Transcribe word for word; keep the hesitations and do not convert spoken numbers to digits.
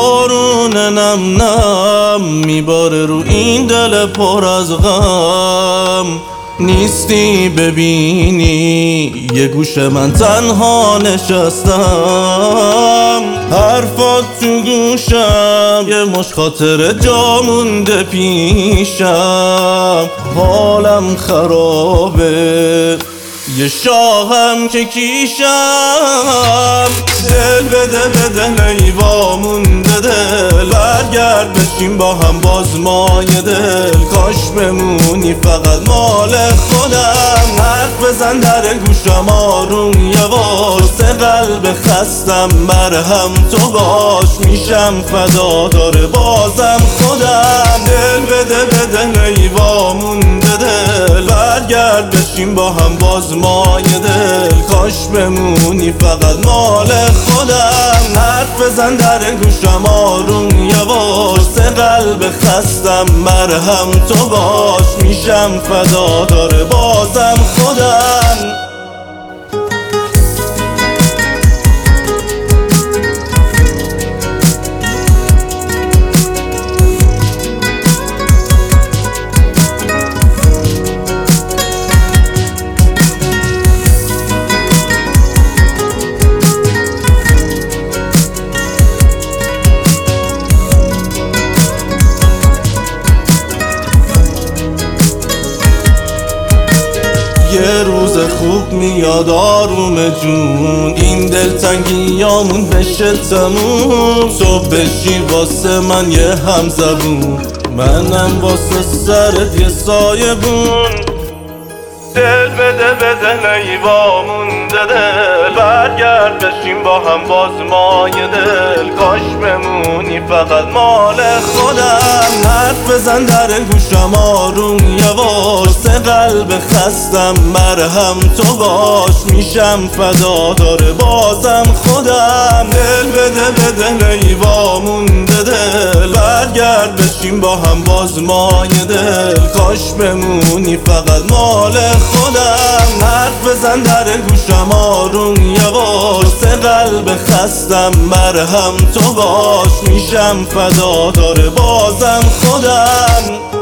بارون نم نم میباره رو این دل پر از غم. نیستی ببینی یه گوش من تنها نشستم، حرفات تو گوشم یه مش خاطر جا مونده پیشم. حالم خرابه یه شاهم که کیشم. دل بده به دل ای وامونده دل، برگرد بشیم با هم باز مای دل. کاش بمونی فقط مال خودم، حرف بزن در گوشم آروم یواش. سه قلب خستم مرهم تو باش، میشم فدا داره بازم خودم. دل بده به دل ای وامونده دل، برگرد بشیم با هم باز مای دل. کاش بمونی فقط مال خودم، حرف بزن در گوشم آروم یواش. سه قلب خستم مرهم تو باش، میشم فدا داره بازم خودم. یه روز خوب میاد آروم جون، این دلتنگیامون بشه تموم. صبح بشی واسه من یه همزبون، منم واسه سرت یه سایه بون. دل بده به دل ای وامونده دل، برگرد بشیم با هم باز مای دل. کاش بمونی فقط مال خودم، حرف بزن در گوشم آروم یواش. سه قلب خستم مرهم تو باش، میشم فدا داره بازم خودم. دل بده به دل ای وامونده دل، برگرد بشیم با هم باز مای دل. کاش بمونی فقط مال خودم، حرف بزن در گوشم آروم یواش. سه قلب خستم مرهم تو باش، میشم فدا داره بازم خودم.